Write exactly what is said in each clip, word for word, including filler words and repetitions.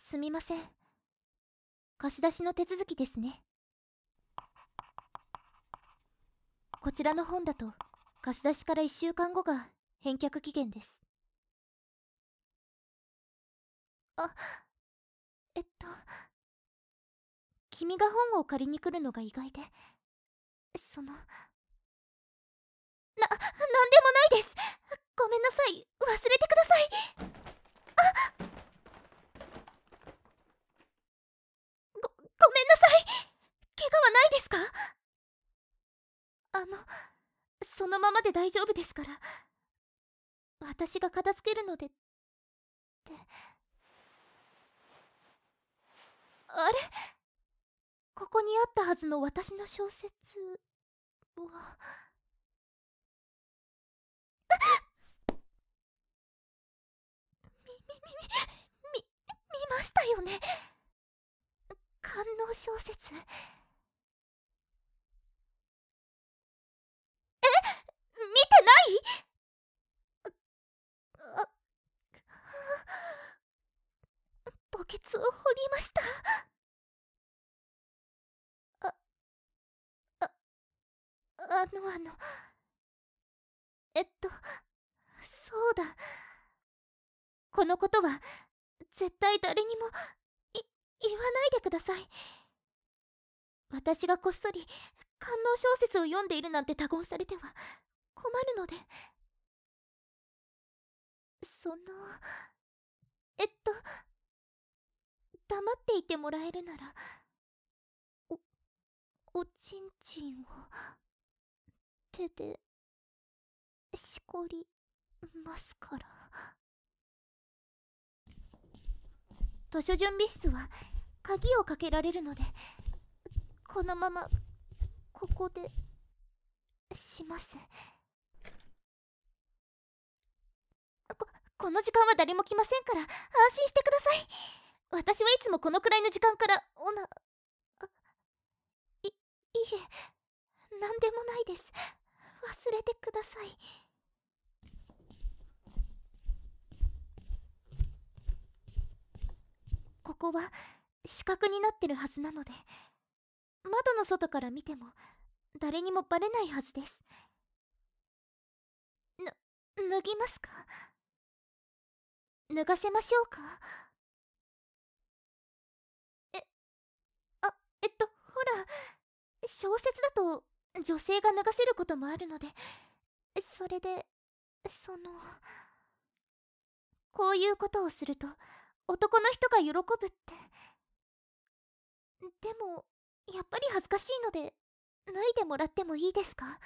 すみません。貸し出しの手続きですね。こちらの本だと貸し出しからいっしゅうかんごが返却期限です。あ、えっと君が本を借りに来るのが意外で、そのな、なんでもないです。ごめんなさい、忘れてください。あ、ご、ごめんなさい。怪我はないですか？あの、そのままで大丈夫ですから。私が片付けるのでって。あれ、ここにあったはずの私の小説はみ、み、み、み、見ましたよね。官能小説。え、見てない？あ、墓穴を掘りました。あ、あ、あのあのえっとそうだ、このことは絶対誰にもい言わないでください。私がこっそり官能小説を読んでいるなんて他言されては困るので。そのえっと黙っていてもらえるなら、おおちんちんを手でしこりますから。図書準備室は鍵をかけられるので、このままここでします。ここの時間は誰も来ませんから安心してください。私はいつもこのくらいの時間からオナあいいえ、なんでもないです。忘れてください。ここは死角になってるはずなので、窓の外から見ても誰にもバレないはずです。ぬ脱ぎますか？脱がせましょうか？えあえっとほら、小説だと女性が脱がせることもあるので、それでそのこういうことをすると男の人が喜ぶって。でもやっぱり恥ずかしいので脱いでもらってもいいですか？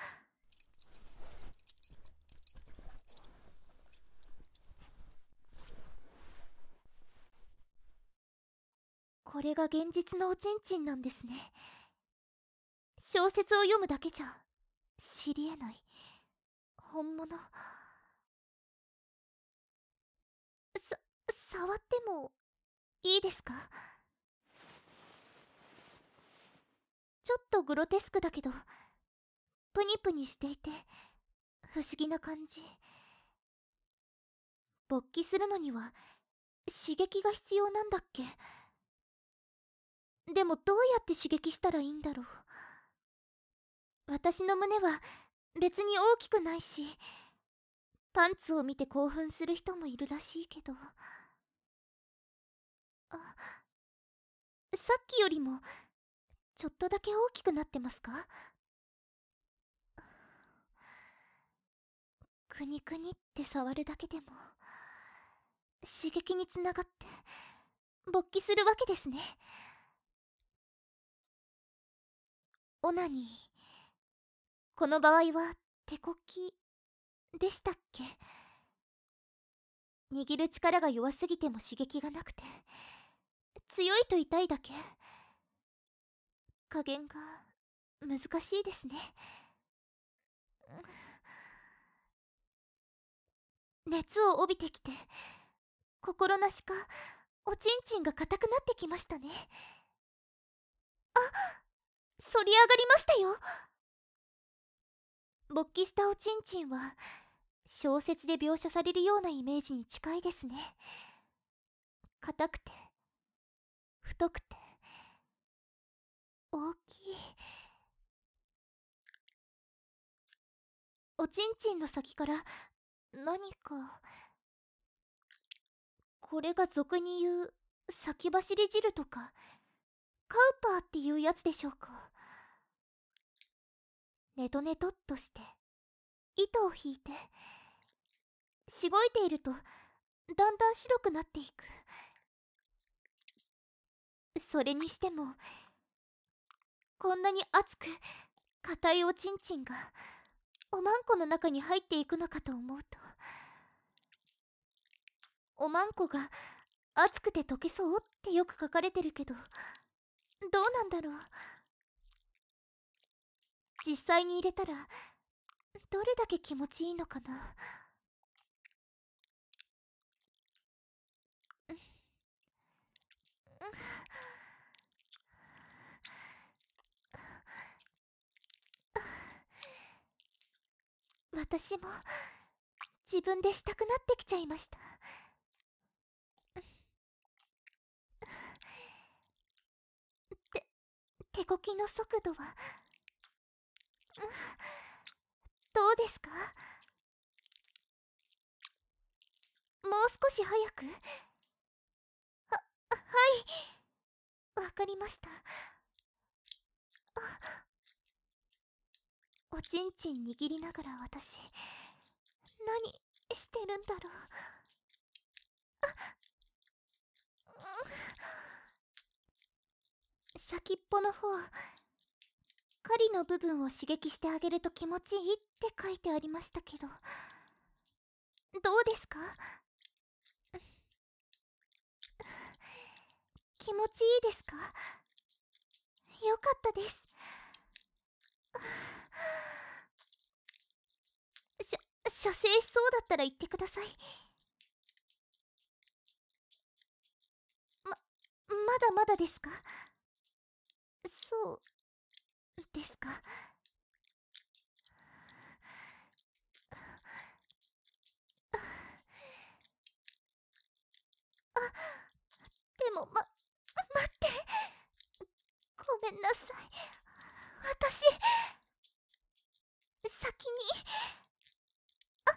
これが現実のおちんちんなんですね。小説を読むだけじゃ知りえない本物。さ触ってもいいですか？ちょっとグロテスクだけどプニプニしていて不思議な感じ。勃起するのには刺激が必要なんだっけ？でもどうやって刺激したらいいんだろう。私の胸は別に大きくないし、パンツを見て興奮する人もいるらしいけど。あ、さっきよりもちょっとだけ大きくなってますか？くにくにって触るだけでも刺激につながって勃起するわけですね。オナニー、この場合は手こきでしたっけ？握る力が弱すぎても刺激がなくて、強いと痛いだけ。加減が難しいですね。熱を帯びてきて心なしかおちんちんが硬くなってきましたね。あ、反り上がりましたよ。勃起したおちんちんは小説で描写されるようなイメージに近いですね。硬くて太くて大きい。おちんちんの先から何か、これが俗に言う先走り汁とかカウパーっていうやつでしょうか。ネトネトっとして糸を引いてしごいているとだんだん白くなっていく。それにしてもこんなに熱く硬いおちんちんがおまんこの中に入っていくのかと思うと、おまんこが熱くて溶けそうってよく書かれてるけど、どうなんだろう。実際に入れたらどれだけ気持ちいいのかな。私も自分でしたくなってきちゃいました。て手こきの速度はどうですか？もう少し早く？は、はい、わかりました。おちんちん握りながら私何してるんだろう。先っぽの方、狩りの部分を刺激してあげると気持ちいいって書いてありましたけど、どうですか？気持ちいいですか？よかったです。しゃ、射精しそうだったら言ってください。ま、まだまだですか？そうですか。あ、でもま、待って。ごめんなさい。私、先に。あ、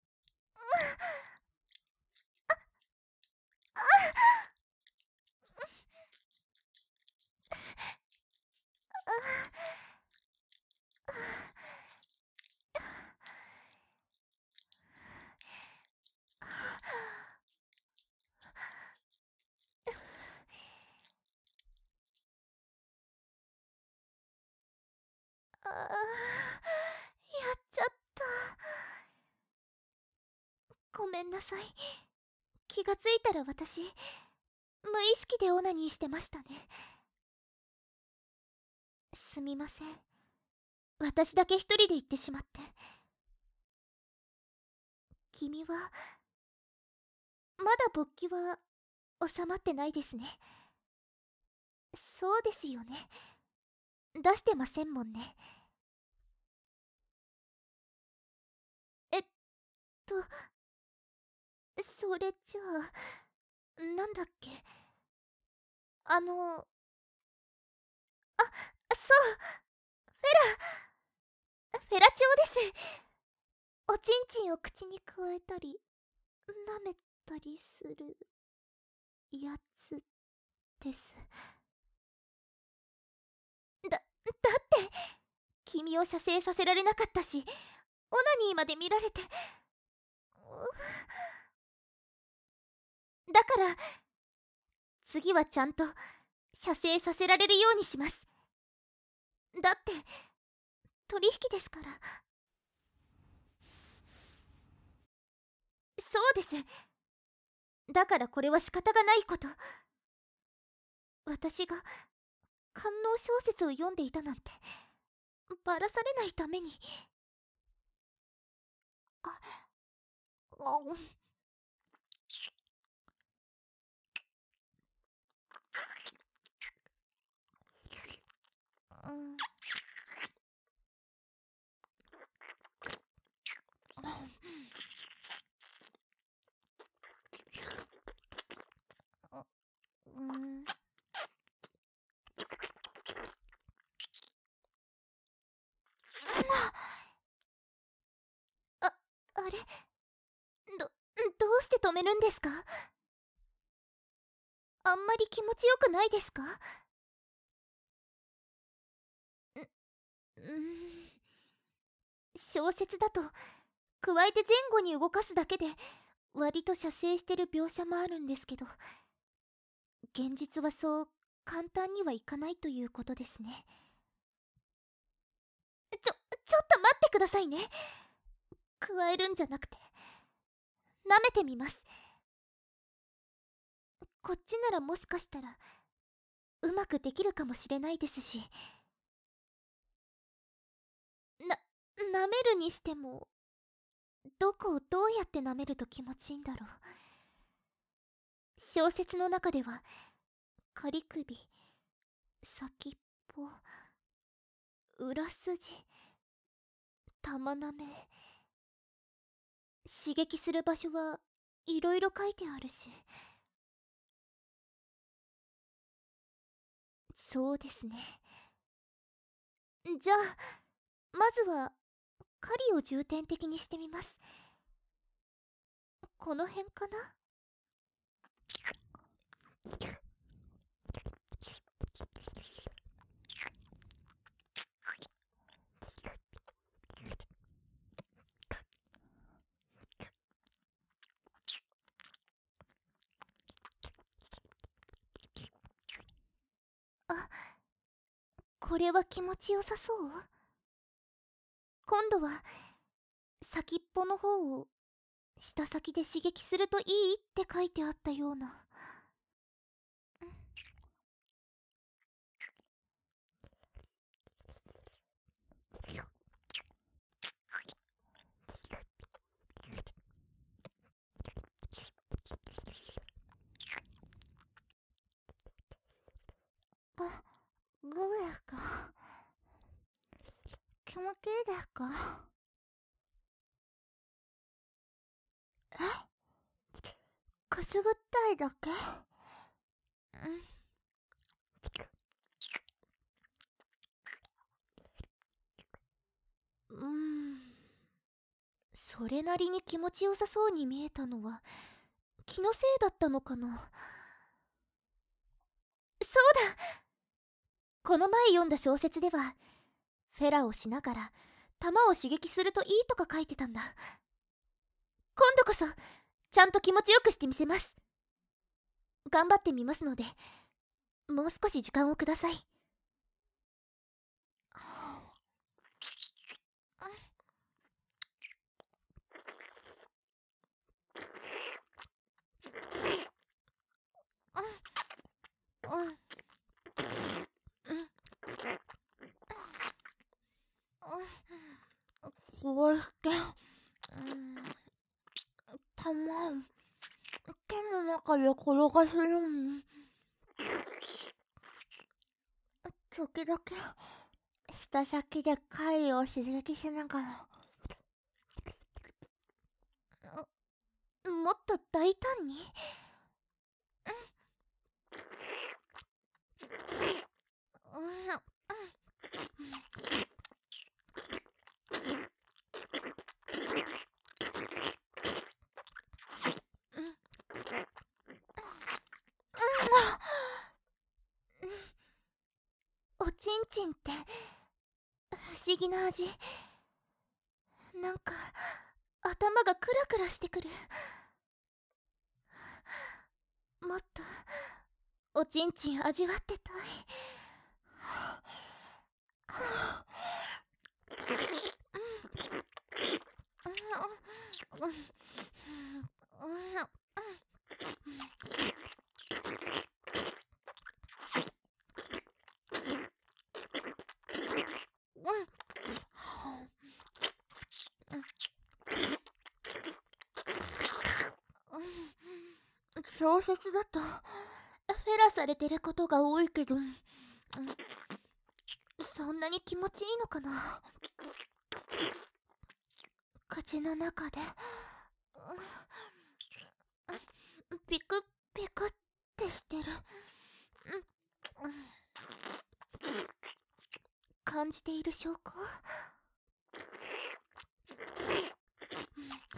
あー、やっちゃった。ごめんなさい。気がついたら私、無意識でオナニーしてましたね。すみません。私だけ一人で行ってしまって。君は、まだ勃起は収まってないですね。そうですよね。出してませんもんね。えっと、それじゃあ、なんだっけ。あの、あ、そう、フェラチオです。おちんちんを口にくわえたり、舐めたりするやつです。だ、だって君を射精させられなかったし、オナニーまで見られて、だから次はちゃんと射精させられるようにします。だって取引ですから。そうです。だからこれは仕方がないこと。私が官能小説を読んでいたなんてばらされないために。あ、あ、うん、うん、 あれ、どどうして止めるんですか？あんまり気持ちよくないですか？うーん小説だと加えて前後に動かすだけで割と射精してる描写もあるんですけど、現実はそう簡単にはいかないということですね。ちょちょっと待ってくださいね。加えるんじゃなくて舐めてみます。こっちならもしかしたらうまくできるかもしれないですし、な舐めるにしてもどこをどうやって舐めると気持ちいいんだろう。小説の中では仮首、先っぽ、裏筋、玉なめ、刺激する場所はいろいろ書いてあるし。そうですね。じゃあまずは狩りを重点的にしてみます。この辺かな。あ、これは気持ちよさそう。今度は先っぽの方を舌先で刺激するといいって書いてあったような。あ、どうですか？気持ちいいですか？え、くすぐったいだけ？うんうーんそれなりに気持ちよさそうに見えたのは気のせいだったのかな。そうだ、この前読んだ小説ではフェラをしながら弾を刺激するといいとか書いてたんだ。今度こそちゃんと気持ちよくしてみせます。頑張ってみますのでもう少し時間をください。うんうんこうしてうん弾を手の中で転がすように時々舌先で貝を刺激しながらもっと大胆に。おちんちんって不思議な味。なんか頭がクラクラしてくる。もっとおちんちん味わってたい。小説だとフェラされてることが多いけど、そんなに気持ちいいのかな。口の中でピクピクってしてる。感じている証拠？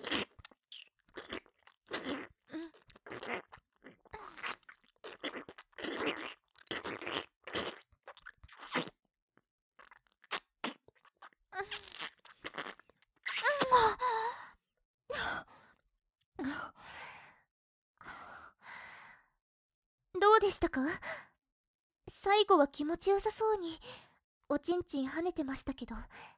どうでしたか？最後は気持ちよさそうにおちんちん跳ねてましたけど。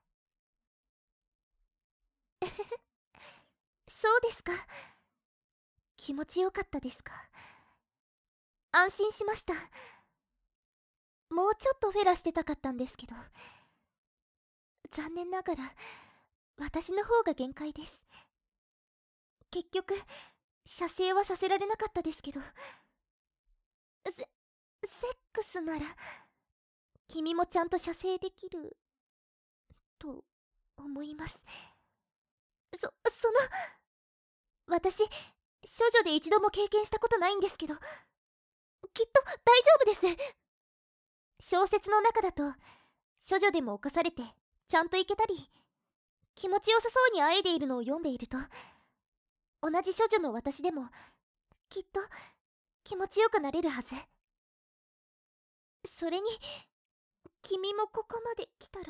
そうですか。気持ちよかったですか。安心しました。もうちょっとフェラしてたかったんですけど、残念ながら私の方が限界です。結局射精はさせられなかったですけど、セセックスなら君もちゃんと射精できると思います。そその私処女で一度も経験したことないんですけど、きっと大丈夫です。小説の中だと処女でも犯されてちゃんといけたり、気持ちよさそうにあえいでいるのを読んでいると、同じ処女の私でもきっと気持ちよくなれるはず。それに君もここまで来たら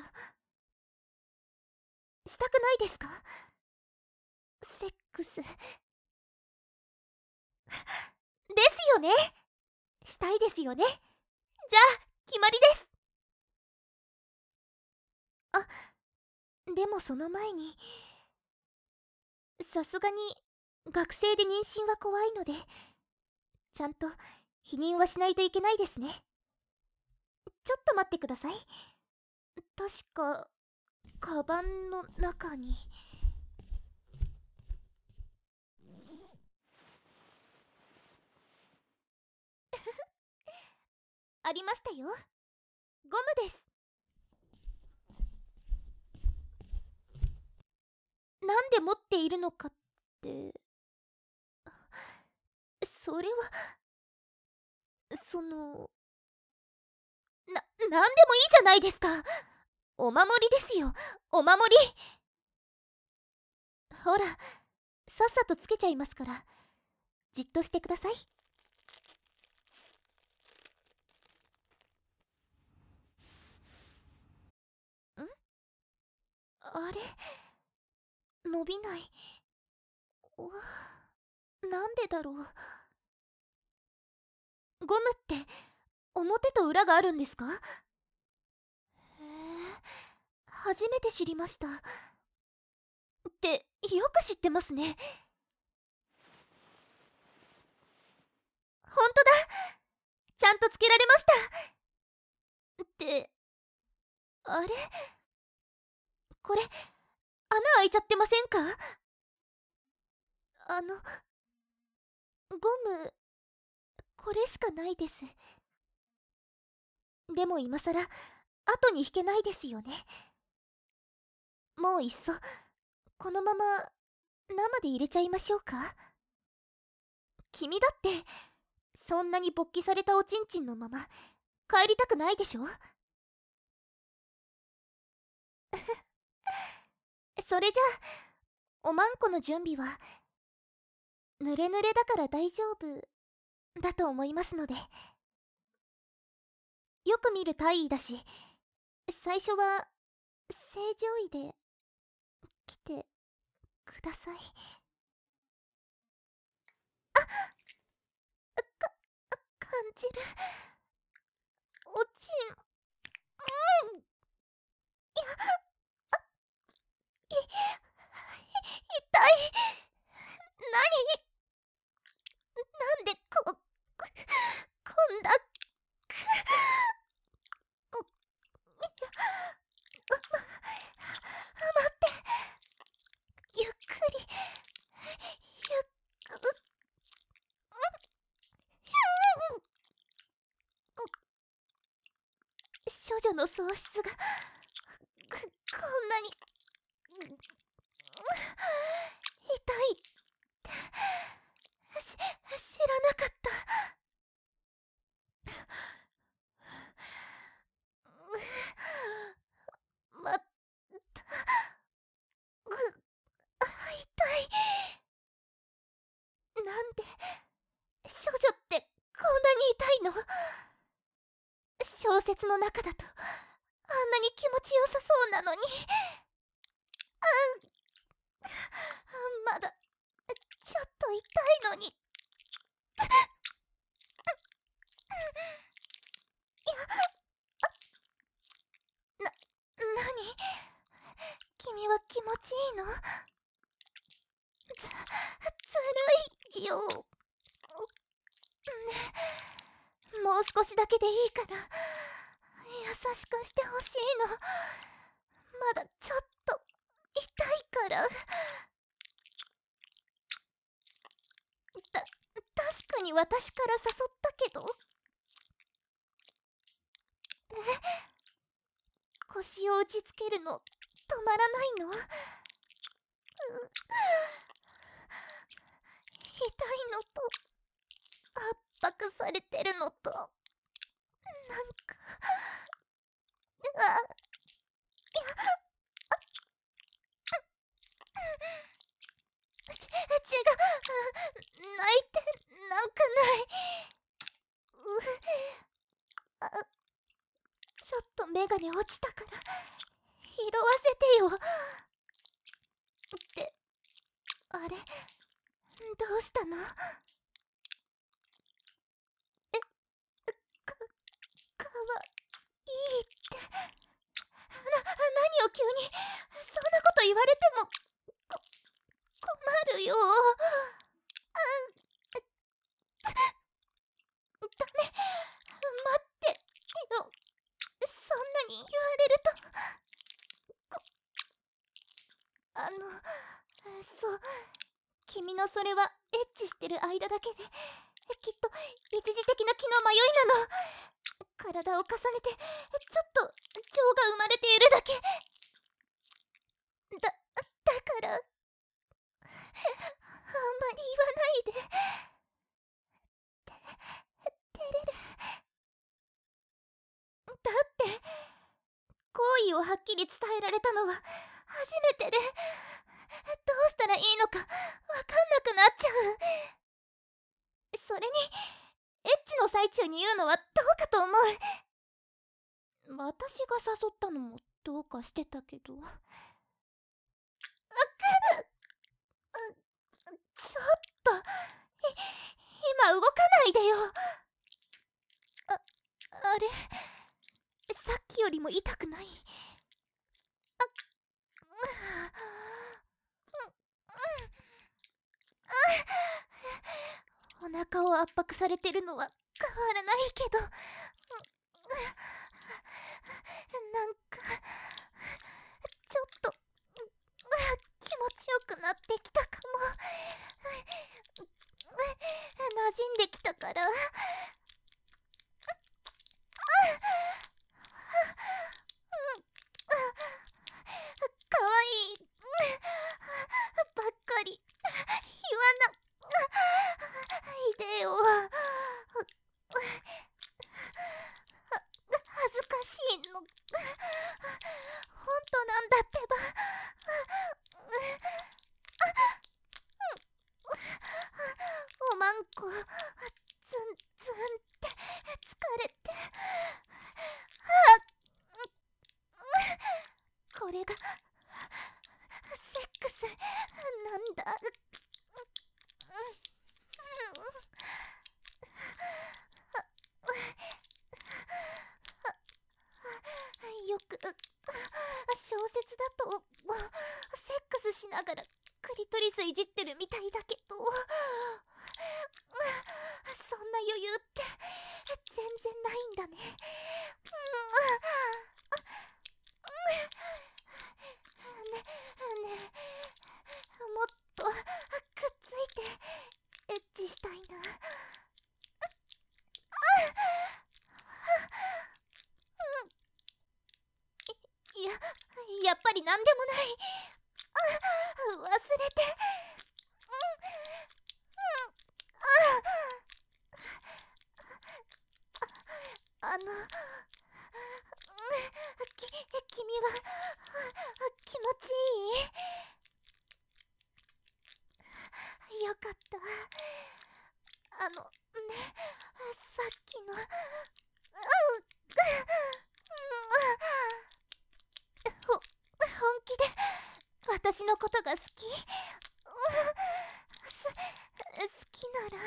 したくないですか？セックスですよね。したいですよね。じゃあ決まりです。あ、でもその前に、さすがに学生で妊娠は怖いので、ちゃんと避妊はしないといけないですね。ちょっと待ってください。確かカバンの中にありましたよ。ゴムです。なんで持っているのかって、それはそのな、なんでもいいじゃないですか。お守りですよ、お守り。ほら、さっさとつけちゃいますから、じっとしてください。ん？あれ、伸びない。わ、なんでだろう。ゴムって表と裏があるんですか？へえ、初めて知りました。ってよく知ってますね。ほんとだ、ちゃんとつけられました。って、あれ、これ穴開いちゃってませんか？あのゴムこれしかないです。でも今さら後に引けないですよね。もういっそこのまま生で入れちゃいましょうか。君だってそんなに勃起されたおちんちんのまま帰りたくないでしょ。それじゃあおまんこの準備は濡れ濡れだから大丈夫だと思いますので。よく見る体位だし、最初は正常位で来てください。か感じるおちん、うん、いや、い痛い。何、なんでここんなくこ待って、ゆっくりゆっく処女の喪失がこんなに痛いってし知らなかった。また痛い。なんで処女ってこんなに痛いの？小説の中だとあんなに気持ちよさそうなのに。 のに。な、なに？君は気持ちいいの？ず、ずるいよ。ね、もう少しだけでいいから優しくしてほしいの。まだちょっと痛いから。た、確かに私から誘ったけど。え？腰を打ちつけるの止まらないの？う、痛いのと圧迫されてるのと、なんか、あ、いや、ち、違う、泣いてなんかない。う、あ、ちょっとメガネ落ちたから拾わせてよ。って、あれ、どうしたの？え、か、かわいいって。な、何を急にそんなこと言われても、こ、困るよ。あ、ダメ、待ってよ。そんなに言われると。こ、あの、そう、君のそれはエッチしてる間だけで、きっと一時的な気の迷いなの。体を重ねてちょっと情が生まれているだけだ、だからあんまり言わないで。て、照れる。だって好意をはっきり伝えられたのは初めてで、どうしたらいいのかわかんなくなっちゃう。それにエッチの最中に言うのはどうかと思う。私が誘ったのもどうかしてたけど。うっ、ちょっと、い、今動かないでよ。あ、あれ、さっきよりも痛くない？あ、お腹を圧迫されてるのは変わらないけど、なんかちょっと気持ちよくなってきたかも。馴染んできたから。かわいいばっかり言わないでよ。恥ずかしいの。本当なんだってば。おまんこズンズンって疲れて。これがセックスなんだ。よく小説だとセックスしながらクリトリスいじってるみたいだけど、そんな余裕って全然ないんだね。ね、ね、もっとくっついてエッチしたいな。いや、やっぱりなんでもない。忘れて。あの、き、君は気持ちいい？よかった。あのね、さっきの、ほ、本気で私のことが好き？す、好きなら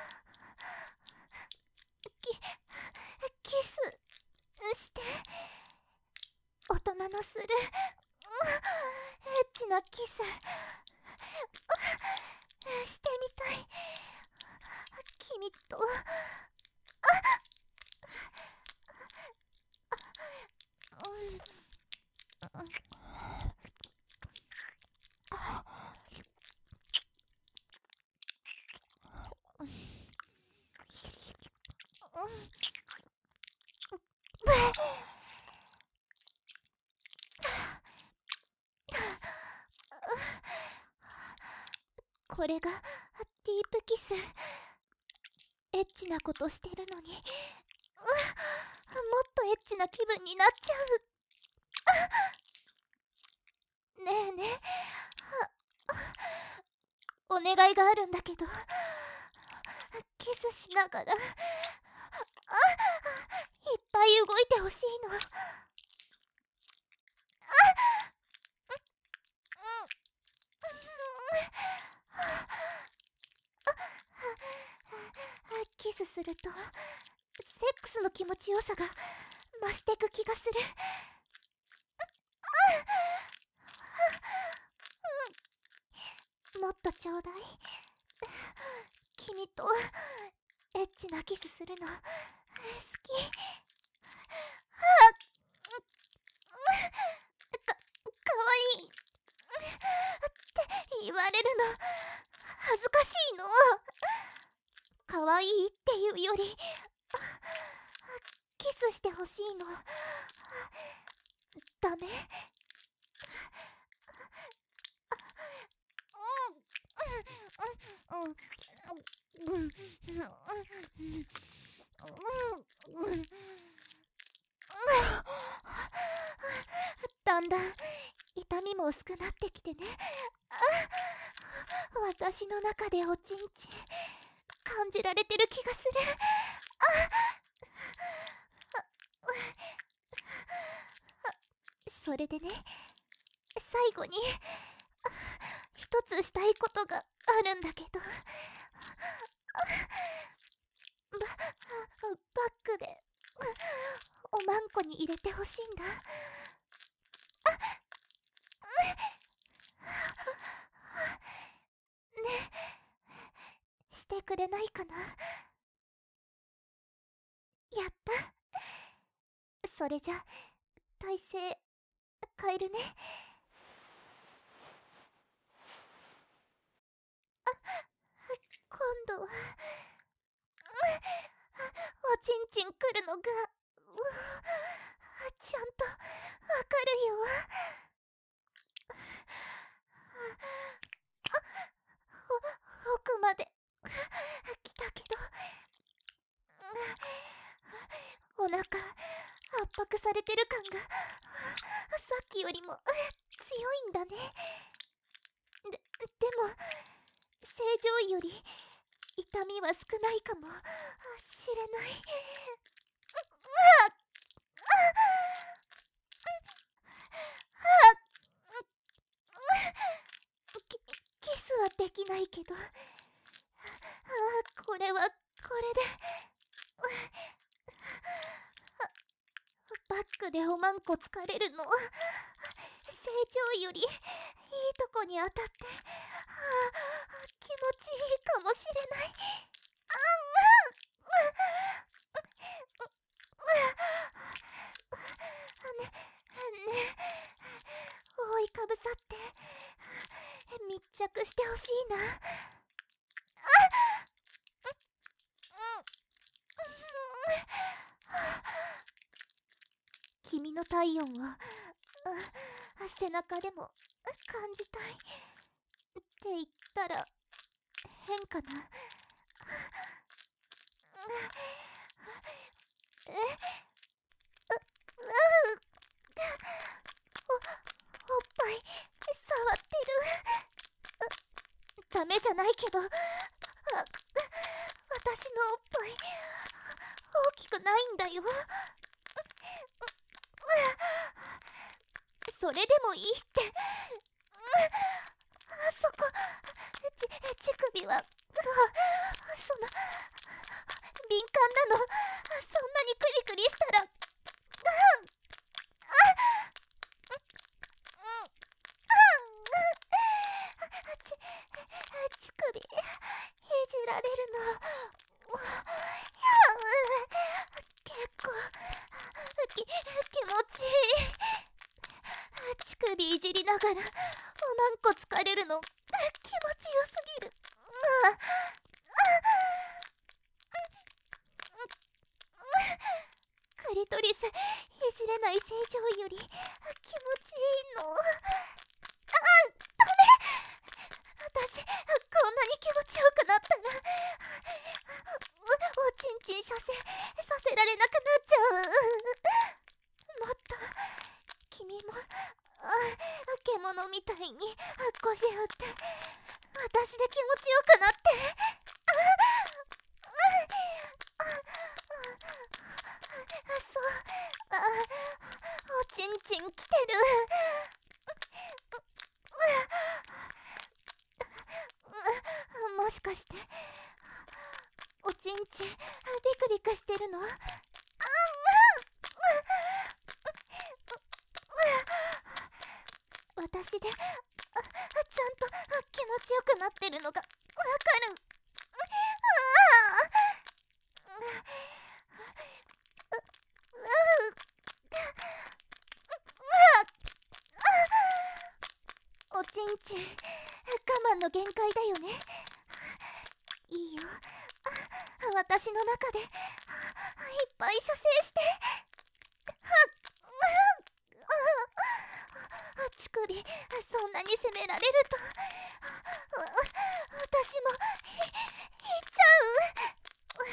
キキスして大人のするエッチなキスしてみたい。君とこれがディープキス。エッチなことしてるのに、うもっとエッチな気分になっちゃう。ねえねえ、お願いがあるんだけど、キスしながらいっぱい動いてほしいの。キスするとセックスの気持ちよさが増してく気がする。もっとちょうだい。君とエッチなキスするの好き。か、かわいいって言われるの恥ずかしいの。かわいいっていうよりキスしてほしいの。ダメ？だんだん痛みも薄くなってきてね。私の中でおちんちん感じられてる気がする。それでね、最後に一つしたいことがあるんだけど、ババッグでおまんこに入れてほしいんだ。ねえ、してくれないかな。やった。それじゃ体勢変えるね。あ、今度はおちんちんくるのがちゃんとわかるよ。奥まで来たけど、お腹圧迫されてる感がさっきよりも強いんだね。で、でも正常位より痛みは少ないかもしれない。キ、キスはできないけど、ああ、これはこれでバックでおまんこ疲れるの正常よりいいとこに当たって、ああ、気持ちいいかもしれない。あんね、ね覆いかぶさって密着してほしいな。君の体温を背中でも感じたいって言ったら変かな。え、う、うお、おっぱい触ってる。ダメじゃないけど、あ、私のおっぱい大きくないんだよ。それでもいいって。あそこ、ち、乳首はそんなにクリクリしたら、うんち乳首いじられるの結構き気持ちいい。乳首いじりながらおまんこ疲れるの気持ちよすぎる。クリトリスいじれない正常より気持ちいいの。私こんなに気持ちよくなったらおちんちん射精させられなくなっちゃう。もっと君も獣みたいに腰振って私で気持ちよくなって。そうおちんちんきてる。もしかしておちんちんビクビクしてるの？私でちゃんと気持ちよくなってるのがわかる。おちんちん我慢の限界だよね。いいよ、私の中でいっぱい射精して。乳首そんなに責められると私もいいっちゃう。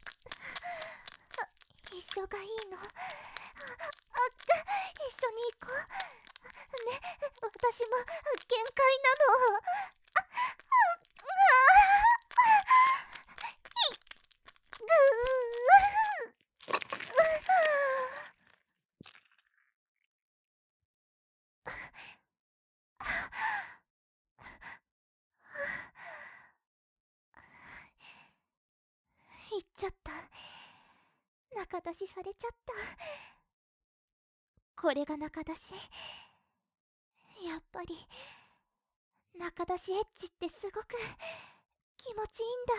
一緒がいいの？一緒に行こうね。私も限界なの。行っちゃった。中出しされちゃった。これが中出し。やっぱり中出しエッチってすごく気持ちいいんだ。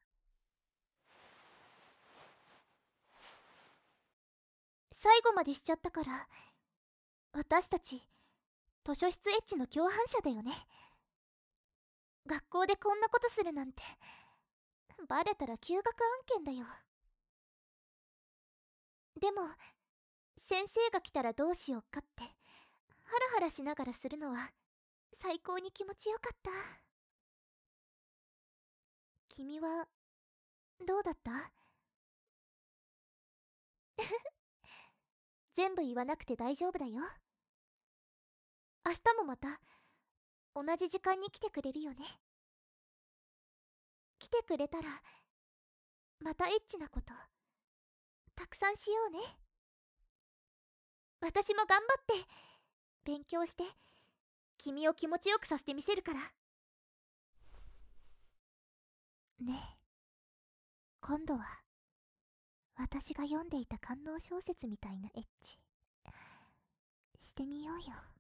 最後までしちゃったから、私たち図書室エッチの共犯者だよね。学校でこんなことするなんてバレたら休学案件だよ。でも先生が来たらどうしようかってハラハラしながらするのは最高に気持ちよかった。君はどうだった？全部言わなくて大丈夫だよ。明日もまた同じ時間に来てくれるよね。来てくれたらまたエッチなことたくさんしようね。私も頑張って勉強して君を気持ちよくさせてみせるから。ねえ、今度は私が読んでいた官能小説みたいなエッチしてみようよ。